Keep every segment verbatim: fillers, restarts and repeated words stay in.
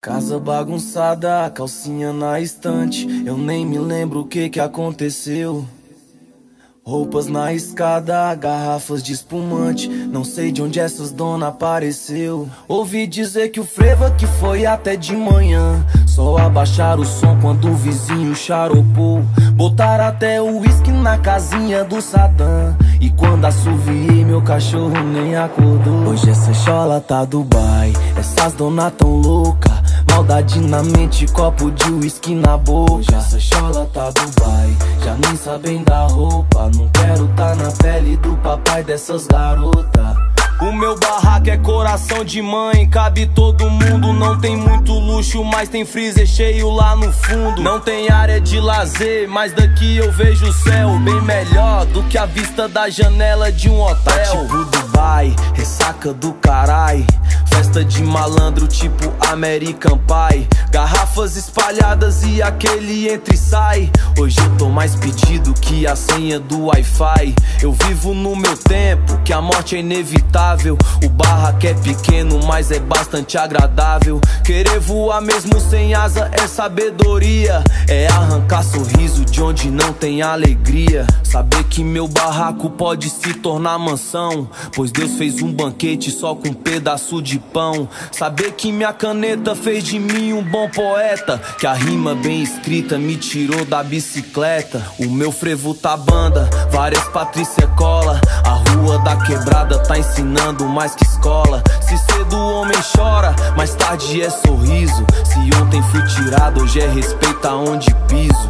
Casa bagunçada, calcinha na estante. Eu nem me lembro o que que aconteceu. Roupas na escada, garrafas de espumante. Não sei de onde essas dona apareceu. Ouvi dizer que o frevo que foi até de manhã. Só abaixar o som quando o vizinho charopou. Botar até o uísque na casinha do Saddam. E quando assoviei, meu cachorro nem acordou. Hoje essa chola tá Dubai, essas dona tão louca. Maldade na mente, copo de uísque na boca. Hoje essa chola tá Dubai, já nem sabem da roupa. Não quero tá na pele do papai dessas garotas. O meu barraco é coração de mãe, cabe todo mundo. Não tem muito luxo, mas tem freezer cheio lá no fundo. Não tem área de lazer, mas daqui eu vejo o céu bem melhor do que a vista da janela de um hotel. Tá tipo Dubai, ressaca do carai. Festa de malandro tipo American Pie. Garrafas espalhadas e aquele entra e sai. Hoje eu tô mais pedido que a senha do Wi-Fi. Eu vivo no meu tempo, que a morte é inevitável. O barraco é pequeno, mas é bastante agradável. Querer voar mesmo sem asa é sabedoria. É arrancar sorriso de onde não tem alegria. Saber que meu barraco pode se tornar mansão, pois Deus fez um banquete só com um pedaço de pão. Saber que minha caneta fez de mim um bom poeta, que a rima bem escrita me tirou da bicicleta. O meu frevo tá banda, várias Patrícia cola. A rua da quebrada tá ensinando mais que escola. Se cedo o homem chora, mais tarde é sorriso. Se ontem fui tirado, hoje é respeito aonde piso.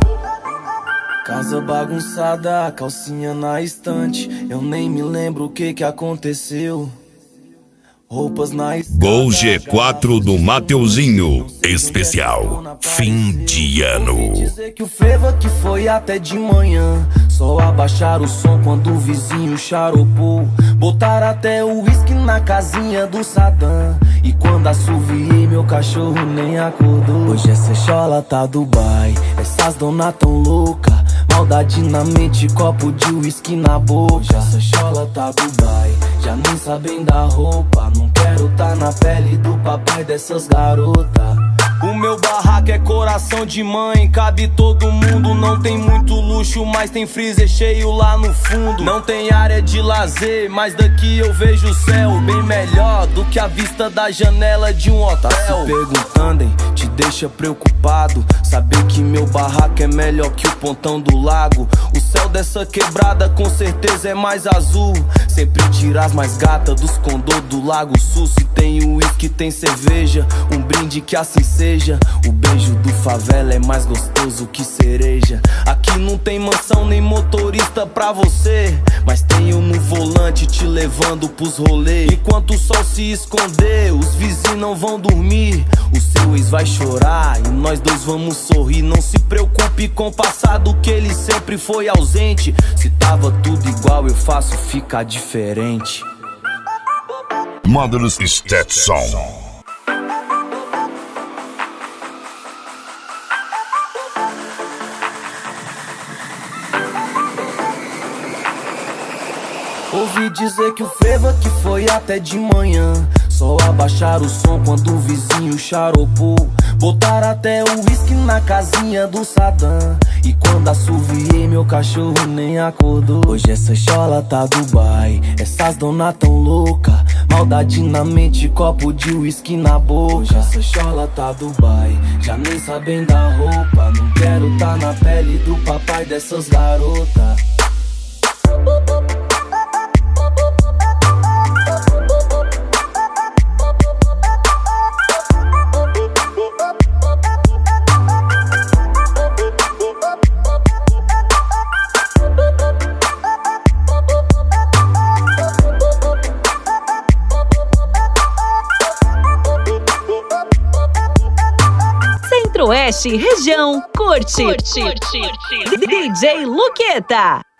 Casa bagunçada, calcinha na estante. Eu nem me lembro o que que aconteceu. Roupas na escada, Gol G quatro do Mateuzinho, especial fim de ano. Ouvi dizer que o frevo que foi até de manhã. Só abaixar o som quando o vizinho charopou. Botar até o uísque na casinha do Saddam. E quando assoviei, meu cachorro nem acordou. Hoje essa chola tá Dubai, essas dona tão louca. Maldade na mente, copo de uísque na boca. Hoje essa chola tá Dubai, já nem sabem da roupa. Não quero tá na pele do papai dessas garotas. O meu barraco é coração de mãe, cabe todo mundo. Não tem muito luxo, mas tem freezer cheio lá no fundo. Não tem área de lazer, mas daqui eu vejo o céu bem melhor do que a vista da janela de um hotel. Tá se perguntando, hein? Te deixa preocupado saber que meu barraco é melhor que o pontão do lago. O céu dessa quebrada com certeza é mais azul. Sempre tira as mais gatas dos condô do Lago Sul. Se tem uísque, tem cerveja, um brinde que assim seja. O beijo do favela é mais gostoso que cereja. Aqui não tem mansão nem motorista pra você, mas tenho no volante te levando pros rolês. Enquanto o sol se esconder, os vizinhos não vão dormir. O seu ex vai chorar e nós dois vamos sorrir. Não se preocupe com o passado, que ele sempre foi ausente. Se tava tudo igual, eu faço ficar diferente. Mother's Stetson. Ouvi dizer que o frevo que foi até de manhã. Só abaixar o som quando o vizinho charopou. Botar até o uísque na casinha do Saddam. E quando assoviei, meu cachorro nem acordou. Hoje essa chola tá Dubai, essas dona tão louca. Maldade na mente, copo de uísque na boca. Hoje essa chola tá Dubai, já nem sabem da roupa. Não quero tá na pele do papai dessas garotas. Centro-Oeste, região, curte, curte, curte. D J Luqueta.